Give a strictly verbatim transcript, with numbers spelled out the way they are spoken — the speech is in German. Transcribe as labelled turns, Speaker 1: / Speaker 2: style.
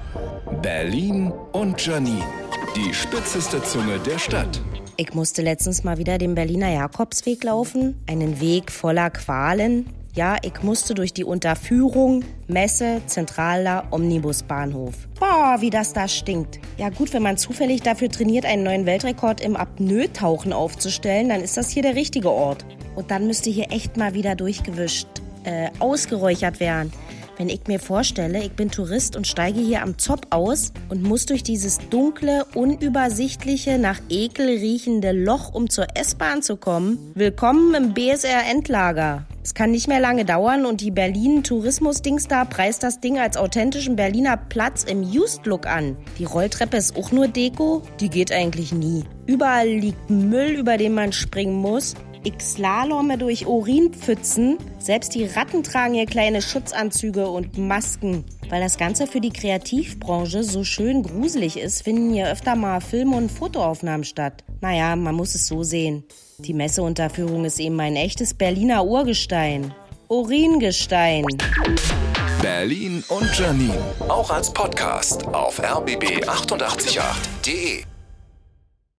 Speaker 1: Berlin und Janine, die spitzeste Zunge der Stadt.
Speaker 2: Ich musste letztens mal wieder den Berliner Jakobsweg laufen. Einen Weg voller Qualen. Ja, ich musste durch die Unterführung, Messe, Zentraler, Omnibusbahnhof. Boah, wie das da stinkt. Ja gut, wenn man zufällig dafür trainiert, einen neuen Weltrekord im Apnoe-Tauchen aufzustellen, dann ist das hier der richtige Ort. Und dann müsste hier echt mal wieder durchgewischt, äh, ausgeräuchert werden. Wenn ich mir vorstelle, ich bin Tourist und steige hier am Zopp aus und muss durch dieses dunkle, unübersichtliche, nach Ekel riechende Loch, um zur S-Bahn zu kommen. Willkommen im B S R-Endlager. Es kann nicht mehr lange dauern und die Berlin-Tourismus-Dings da preist das Ding als authentischen Berliner Platz im Used-Look an. Die Rolltreppe ist auch nur Deko, die geht eigentlich nie. Überall liegt Müll, über den man springen muss. Ich slalomme durch Urinpfützen. Selbst die Ratten tragen hier kleine Schutzanzüge und Masken. Weil das Ganze für die Kreativbranche so schön gruselig ist, finden hier öfter mal Film- und Fotoaufnahmen statt. Naja, man muss es so sehen. Die Messeunterführung ist eben ein echtes Berliner Urgestein. Uringestein.
Speaker 1: Berlin und Janine, auch als Podcast auf r b b acht acht acht punkt de.